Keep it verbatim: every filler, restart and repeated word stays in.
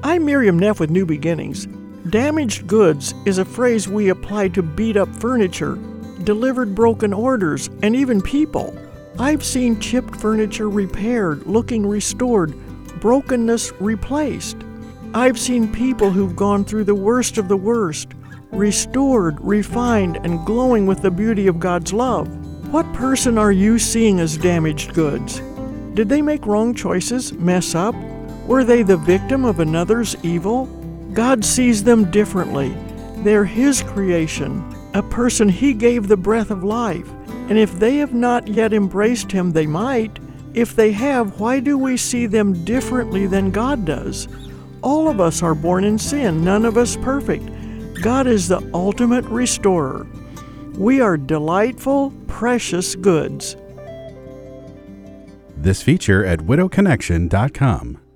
I'm Miriam Neff with New Beginnings. Damaged goods is a phrase we apply to beat up furniture, delivered broken orders, and even people. I've seen chipped furniture repaired, looking restored, brokenness replaced. I've seen people who've gone through the worst of the worst, restored, refined, and glowing with the beauty of God's love. What person are you seeing as damaged goods? Did they make wrong choices, mess up? Were they the victim of another's evil? God sees them differently. They're His creation, a person He gave the breath of life. And if they have not yet embraced Him, they might. If they have, why do we see them differently than God does? All of us are born in sin, none of us perfect. God is the ultimate restorer. We are delightful, precious goods. This feature at widow connection dot com.